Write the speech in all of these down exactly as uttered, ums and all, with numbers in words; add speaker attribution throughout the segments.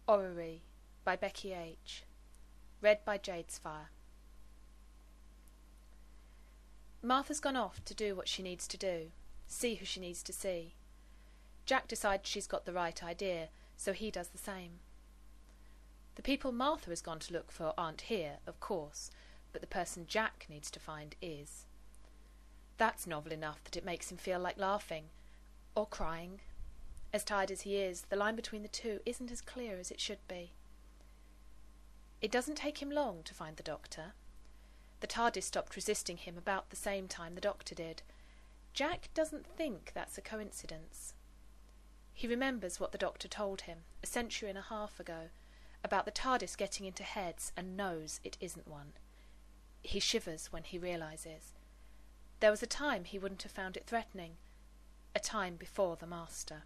Speaker 1: Orrery by Becky H. Read by Jadesfire. Martha's gone off to do what she needs to do, see who she needs to see. Jack decides she's got the right idea, so he does the same. The people Martha has gone to look for aren't here, of course, but the person Jack needs to find is. That's novel enough that it makes him feel like laughing, or crying. As tired as he is, the line between the two isn't as clear as it should be. It doesn't take him long to find the doctor. The TARDIS stopped resisting him about the same time the doctor did. Jack doesn't think that's a coincidence. He remembers what the doctor told him, a century and a half ago, about the TARDIS getting into heads, and knows it isn't one. He shivers when he realises. There was a time he wouldn't have found it threatening, a time before the Master.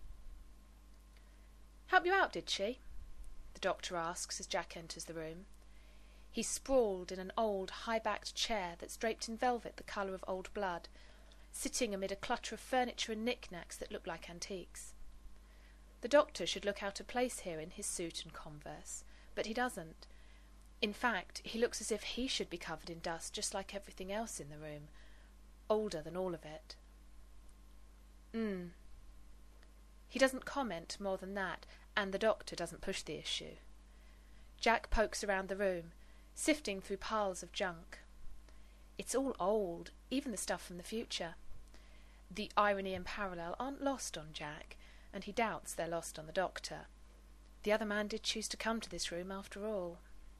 Speaker 1: "Help you out, did she?" the doctor asks as Jack enters the room. He's sprawled in an old, high-backed chair that's draped in velvet the colour of old blood, sitting amid a clutter of furniture and knick-knacks that look like antiques. The doctor should look out of place here in his suit and Converse, but he doesn't. In fact, he looks as if he should be covered in dust just like everything else in the room, older than all of it. Hmm. He doesn't comment more than that, and the doctor doesn't push the issue. Jack pokes around the room, sifting through piles of junk. It's all old, even the stuff from the future. The irony and parallel aren't lost on Jack, and he doubts they're lost on the doctor. The other man did choose to come to this room after all.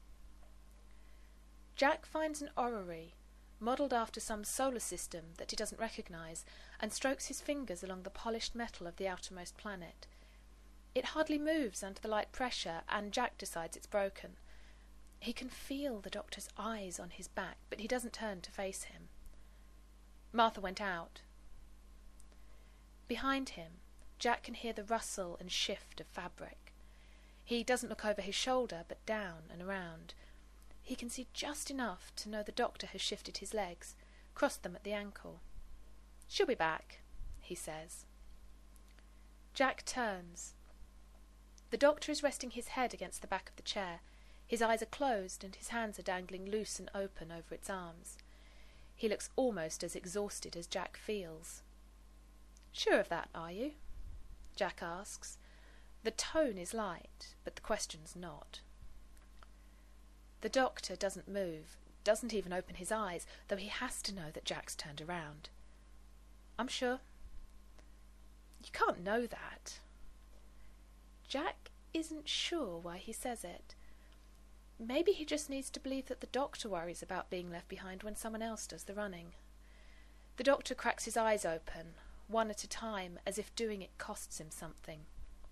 Speaker 1: Jack finds an orrery, modelled after some solar system that he doesn't recognise, and strokes his fingers along the polished metal of the outermost planet. It hardly moves under the light pressure, and Jack decides it's broken. He can feel the doctor's eyes on his back, but he doesn't turn to face him. Martha went out. Behind him, Jack can hear the rustle and shift of fabric. He doesn't look over his shoulder, but down and around. He can see just enough to know the doctor has shifted his legs, crossed them at the ankle. "She'll be back," he says. Jack turns. The doctor is resting his head against the back of the chair. His eyes are closed and his hands are dangling loose and open over its arms. He looks almost as exhausted as Jack feels. "Sure of that, are you?" Jack asks. The tone is light, but the question's not. The doctor doesn't move, doesn't even open his eyes, though he has to know that Jack's turned around. "I'm sure." "You can't know that." Jack isn't sure why he says it. Maybe he just needs to believe that the doctor worries about being left behind when someone else does the running. The doctor cracks his eyes open, one at a time, as if doing it costs him something.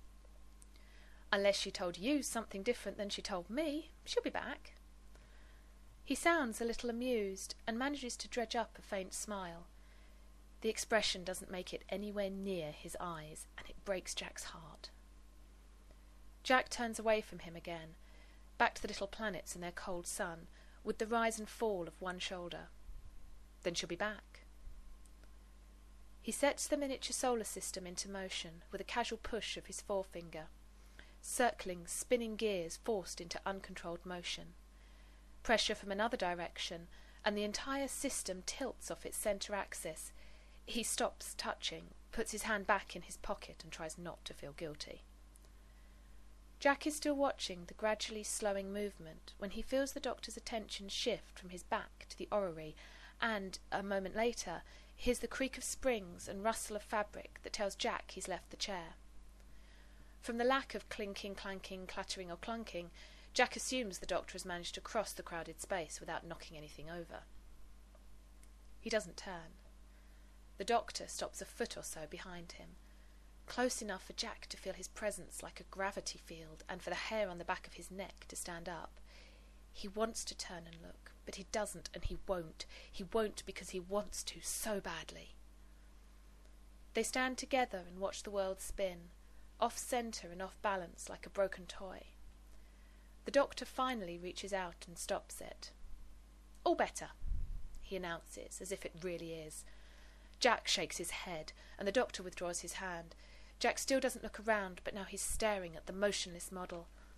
Speaker 1: "Unless she told you something different than she told me, she'll be back." He sounds a little amused and manages to dredge up a faint smile. The expression doesn't make it anywhere near his eyes, and it breaks Jack's heart. Jack turns away from him again, back to the little planets and their cold sun, with the rise and fall of one shoulder. Then she'll be back. He sets the miniature solar system into motion with a casual push of his forefinger. Circling, spinning gears forced into uncontrolled motion. Pressure from another direction, and the entire system tilts off its centre axis. He stops touching, puts his hand back in his pocket and tries not to feel guilty. Jack is still watching the gradually slowing movement when he feels the doctor's attention shift from his back to the orrery and, a moment later, hears the creak of springs and rustle of fabric that tells Jack he's left the chair. From the lack of clinking, clanking, clattering or clunking, Jack assumes the doctor has managed to cross the crowded space without knocking anything over. He doesn't turn. The doctor stops a foot or so behind him, close enough for Jack to feel his presence like a gravity field and for the hair on the back of his neck to stand up. He wants to turn and look, but he doesn't, and he won't. He won't because he wants to so badly. They stand together and watch the world spin, off-centre and off-balance like a broken toy. The doctor finally reaches out and stops it. "All better," he announces, as if it really is. Jack shakes his head, and the doctor withdraws his hand. Jack still doesn't look around, but now he's staring at the motionless model.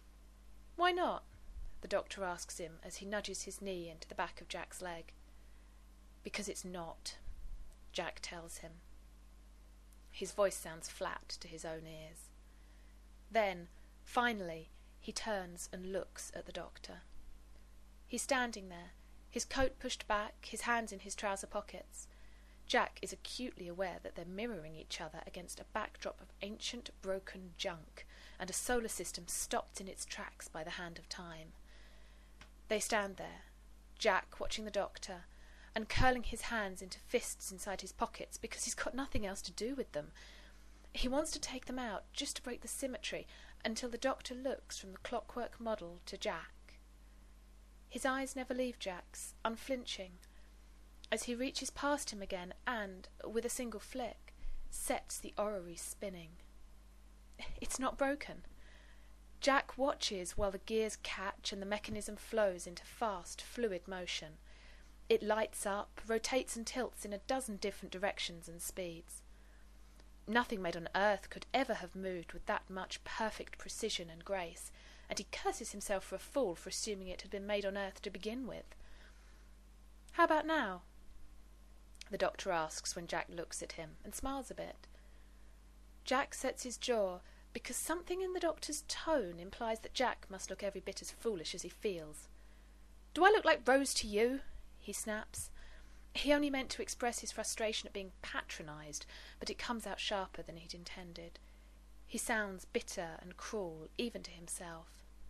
Speaker 1: Why not? The doctor asks him as he nudges his knee into the back of Jack's leg. Because it's not, Jack tells him. His voice sounds flat to his own ears. Then, finally, he turns and looks at the doctor. He's standing there, his coat pushed back, his hands in his trouser pockets. Jack is acutely aware that they're mirroring each other against a backdrop of ancient, broken junk and a solar system stopped in its tracks by the hand of time. They stand there, Jack watching the doctor, and curling his hands into fists inside his pockets because he's got nothing else to do with them. He wants to take them out, just to break the symmetry, until the doctor looks from the clockwork model to Jack. His eyes never leave Jack's, unflinching, as he reaches past him again and, with a single flick, sets the orrery spinning. It's not broken. Jack watches while the gears catch and the mechanism flows into fast, fluid motion. It lights up, rotates and tilts in a dozen different directions and speeds. Nothing made on earth could ever have moved with that much perfect precision and grace, and he curses himself for a fool for assuming it had been made on earth to begin with. How about now? The doctor asks when Jack looks at him and smiles a bit. Jack sets his jaw because something in the doctor's tone implies that Jack must look every bit as foolish as he feels. Do I look like Rose to you? He snaps. He only meant to express his frustration at being patronised, but it comes out sharper than he'd intended. He sounds bitter and cruel, even to himself.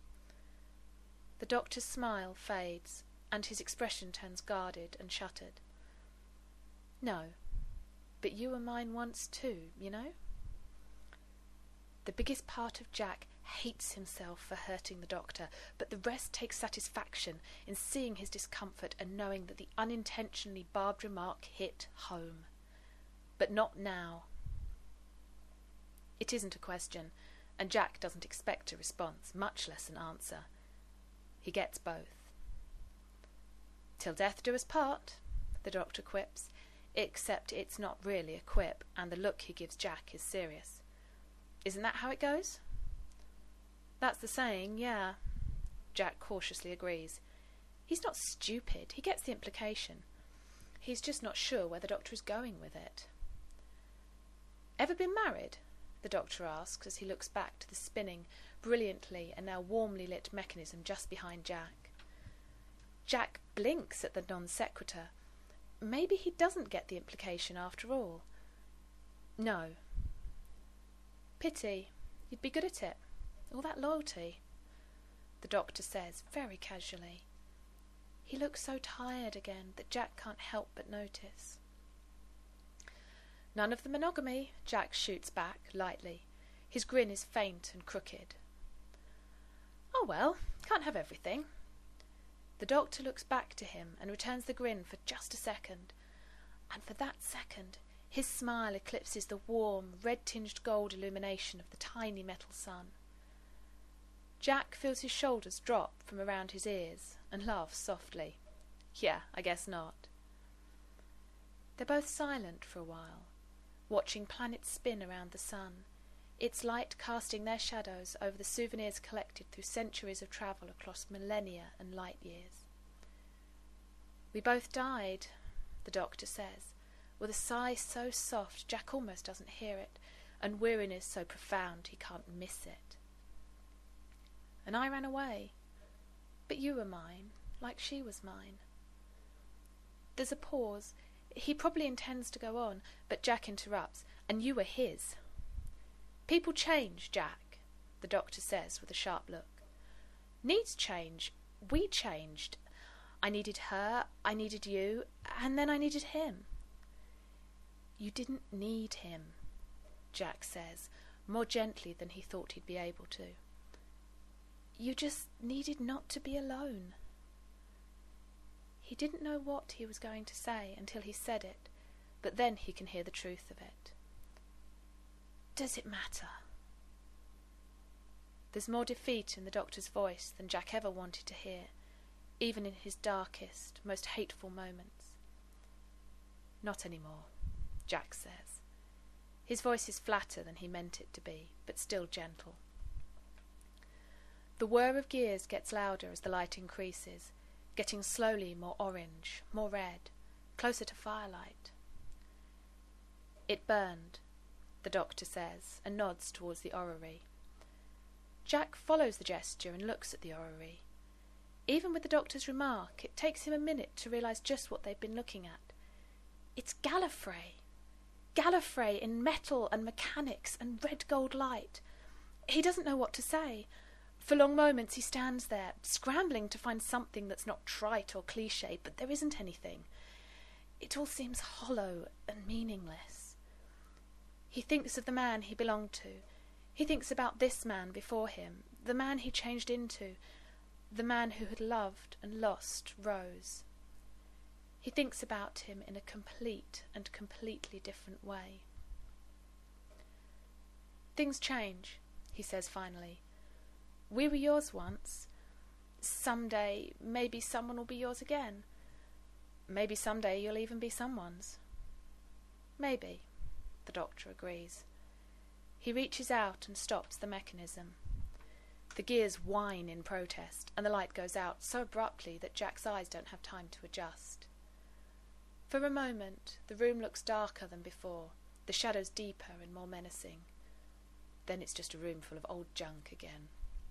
Speaker 1: The doctor's smile fades, and his expression turns guarded and shuttered. No, but you were mine once too, you know? The biggest part of Jack hates himself for hurting the doctor, but the rest takes satisfaction in seeing his discomfort and knowing that the unintentionally barbed remark hit home. But not now. It isn't a question, and Jack doesn't expect a response, much less an answer. He gets both. Till death do us part, the doctor quips, except it's not really a quip, and the look he gives Jack is serious. Isn't that how it goes? That's the saying, yeah. Jack cautiously agrees. He's not stupid. He gets the implication. He's just not sure where the doctor is going with it. Ever been married? The doctor asks as he looks back to the spinning, brilliantly and now warmly lit mechanism just behind Jack. Jack blinks at the non sequitur. Maybe he doesn't get the implication after all. No. Pity. You'd be good at it. All that loyalty. The doctor says, very casually. He looks so tired again that Jack can't help but notice. None of the monogamy, Jack shoots back, lightly. His grin is faint and crooked. Oh well, can't have everything. The doctor looks back to him and returns the grin for just a second. And for that second, his smile eclipses the warm, red-tinged gold illumination of the tiny metal sun. Jack feels his shoulders drop from around his ears and laughs softly. Yeah, I guess not. They're both silent for a while, watching planets spin around the sun, its light casting their shadows over the souvenirs collected through centuries of travel across millennia and light years. We both died, the doctor says, with a sigh so soft Jack almost doesn't hear it, and weariness so profound he can't miss it. And I ran away, but you were mine, like she was mine. There's a pause. He probably intends to go on, but Jack interrupts, and you were his. People change, Jack, the doctor says with a sharp look. Needs change. We changed. I needed her, I needed you, and then I needed him. You didn't need him, Jack says, more gently than he thought he'd be able to. You just needed not to be alone. He didn't know what he was going to say until he said it, but then he can hear the truth of it. Does it matter? There's more defeat in the doctor's voice than Jack ever wanted to hear, even in his darkest, most hateful moments. Not any more, Jack says. His voice is flatter than he meant it to be, but still gentle. The whir of gears gets louder as the light increases, getting slowly more orange, more red, closer to firelight. It burned, the doctor says, and nods towards the orrery. Jack follows the gesture and looks at the orrery. Even with the doctor's remark, it takes him a minute to realise just what they've been looking at. It's Gallifrey. Gallifrey in metal and mechanics and red gold light. He doesn't know what to say. For long moments he stands there, scrambling to find something that's not trite or cliché, but there isn't anything. It all seems hollow and meaningless. He thinks of the man he belonged to. He thinks about this man before him, the man he changed into, the man who had loved and lost Rose. He thinks about him in a complete and completely different way. Things change, he says finally. We were yours once. Someday, maybe someone will be yours again. Maybe someday you'll even be someone's. Maybe, the doctor agrees. He reaches out and stops the mechanism. The gears whine in protest, and the light goes out so abruptly that Jack's eyes don't have time to adjust. For a moment, the room looks darker than before, the shadows deeper and more menacing. Then it's just a room full of old junk again.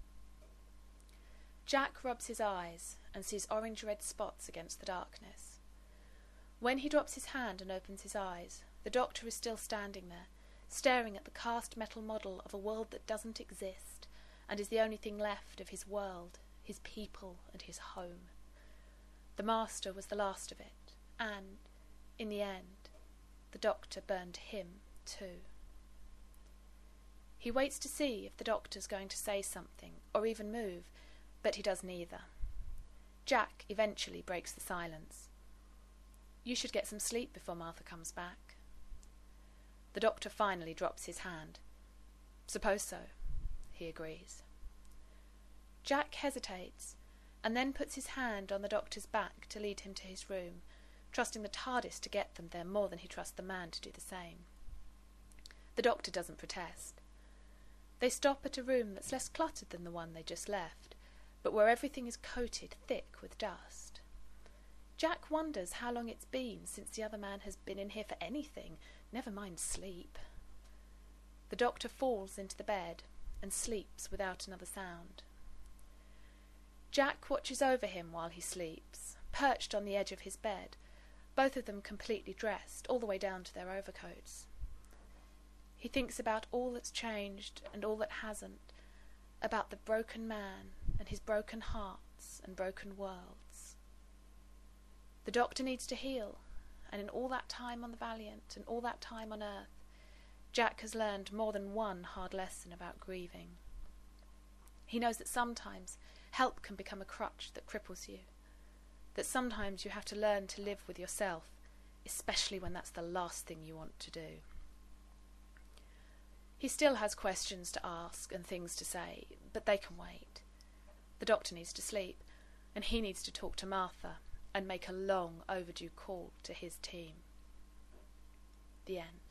Speaker 1: Jack rubs his eyes and sees orange-red spots against the darkness. When he drops his hand and opens his eyes, the doctor is still standing there, staring at the cast metal model of a world that doesn't exist and is the only thing left of his world, his people and his home. The master was the last of it, and, in the end, the doctor burned him too. He waits to see if the doctor's going to say something or even move, but he does neither. Jack eventually breaks the silence. You should get some sleep before Martha comes back. The doctor finally drops his hand. Suppose so, he agrees. Jack hesitates, and then puts his hand on the doctor's back to lead him to his room, trusting the TARDIS to get them there more than he trusts the man to do the same. The doctor doesn't protest. They stop at a room that's less cluttered than the one they just left, but where everything is coated thick with dust. Jack wonders how long it's been since the other man has been in here for anything, never mind sleep. The doctor falls into the bed and sleeps without another sound. Jack watches over him while he sleeps, perched on the edge of his bed, both of them completely dressed, all the way down to their overcoats. He thinks about all that's changed and all that hasn't, about the broken man and his broken hearts and broken worlds. The doctor needs to heal, and in all that time on the Valiant and all that time on Earth, Jack has learned more than one hard lesson about grieving. He knows that sometimes help can become a crutch that cripples you, that sometimes you have to learn to live with yourself, especially when that's the last thing you want to do. He still has questions to ask and things to say, but they can wait. The doctor needs to sleep, and he needs to talk to Martha and make a long overdue call to his team. The end.